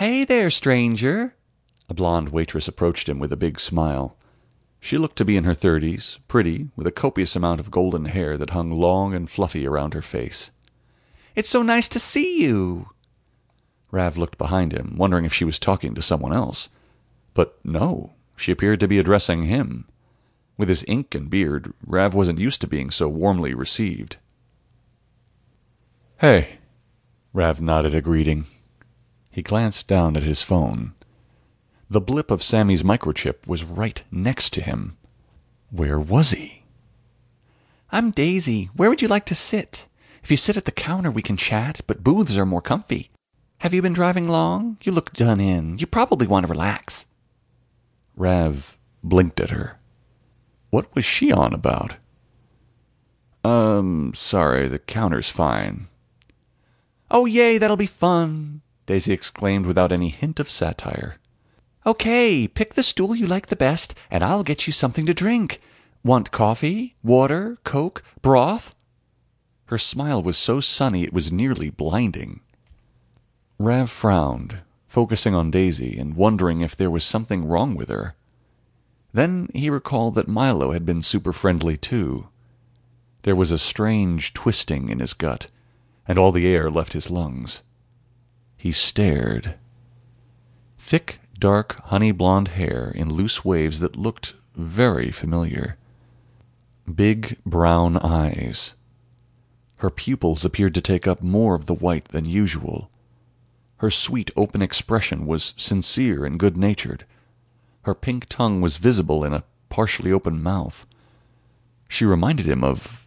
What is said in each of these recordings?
"Hey there, stranger." A blonde waitress approached him with a big smile. She looked to be in her 30s, pretty, with a copious amount of golden hair that hung long and fluffy around her face. "It's so nice to see you." Rav looked behind him, wondering if she was talking to someone else. But no, she appeared to be addressing him. With his ink and beard, Rav wasn't used to being so warmly received. "Hey." Rav nodded a greeting. He glanced down at his phone. The blip of Sammy's microchip was right next to him. Where was he? "I'm Daisy. Where would you like to sit? If you sit at the counter, we can chat, but booths are more comfy. Have you been driving long? You look done in. You probably want to relax." Rav blinked at her. What was she on about? Sorry, the counter's fine." "Oh, yay, that'll be fun," Daisy exclaimed without any hint of satire. "Okay, pick the stool you like the best, and I'll get you something to drink. Want coffee, water, Coke, broth?" Her smile was so sunny it was nearly blinding. Rav frowned, focusing on Daisy and wondering if there was something wrong with her. Then he recalled that Milo had been super friendly too. There was a strange twisting in his gut, and all the air left his lungs. He stared. Thick, dark, honey-blonde hair in loose waves that looked very familiar. Big brown eyes. Her pupils appeared to take up more of the white than usual. Her sweet, open expression was sincere and good-natured. Her pink tongue was visible in a partially open mouth. She reminded him of...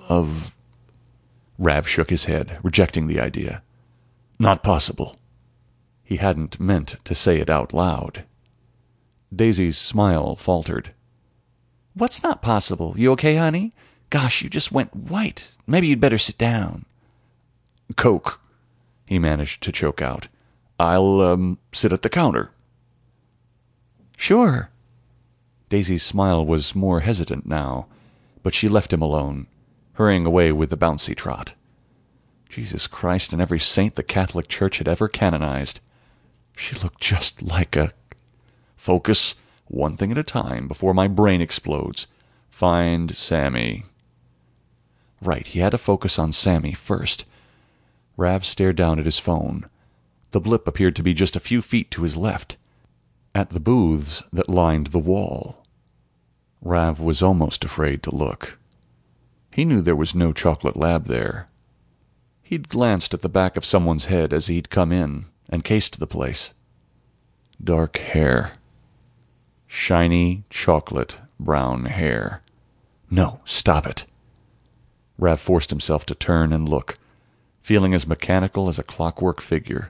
Rav shook his head, rejecting the idea. Not possible. He hadn't meant to say it out loud. Daisy's smile faltered. "What's not possible? You okay, honey? Gosh, you just went white. Maybe you'd better sit down." "Coke," he managed to choke out. "I'll, sit at the counter." "Sure." Daisy's smile was more hesitant now, but she left him alone, hurrying away with the bouncy trot. Jesus Christ and every saint the Catholic Church had ever canonized. She looked just like a... Focus, one thing at a time, before my brain explodes. Find Sammy. Right, he had to focus on Sammy first. Rav stared down at his phone. The blip appeared to be just a few feet to his left, at the booths that lined the wall. Rav was almost afraid to look. He knew there was no chocolate lab there. He'd glanced at the back of someone's head as he'd come in and cased the place. Dark hair. Shiny, chocolate, brown hair. No, stop it. Rav forced himself to turn and look, feeling as mechanical as a clockwork figure.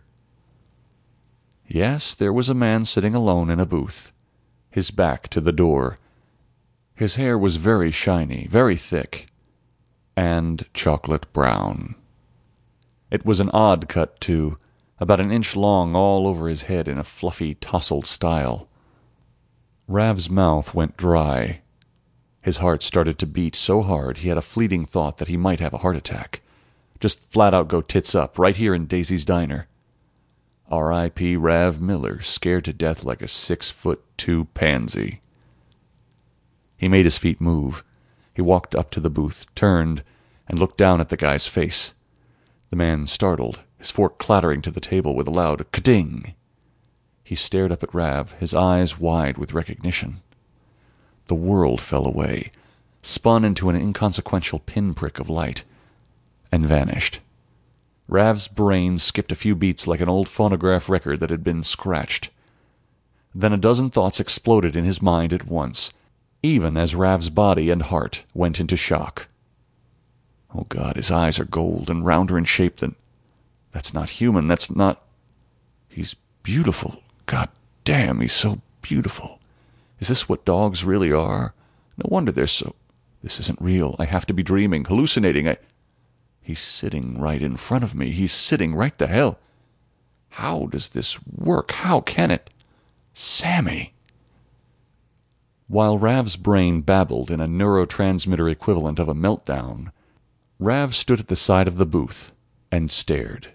Yes, there was a man sitting alone in a booth, his back to the door. His hair was very shiny, very thick, and chocolate brown. It was an odd cut, too, about an inch long all over his head in a fluffy, tousled style. Rav's mouth went dry. His heart started to beat so hard he had a fleeting thought that he might have a heart attack. Just flat out go tits up, right here in Daisy's diner. R.I.P. Rav Miller, scared to death like a 6'2" pansy. He made his feet move. He walked up to the booth, turned, and looked down at the guy's face. The man startled, his fork clattering to the table with a loud ka-ding. He stared up at Rav, his eyes wide with recognition. The world fell away, spun into an inconsequential pinprick of light, and vanished. Rav's brain skipped a few beats like an old phonograph record that had been scratched. Then a dozen thoughts exploded in his mind at once, even as Rav's body and heart went into shock. Oh God, his eyes are gold and rounder in shape than... That's not human, that's not... He's beautiful. God damn, he's so beautiful. Is this what dogs really are? No wonder they're so... This isn't real. I have to be dreaming, hallucinating. He's sitting right in front of me. He's sitting right the hell. How does this work? How can it? Sammy! While Rav's brain babbled in a neurotransmitter equivalent of a meltdown, Rav stood at the side of the booth and stared.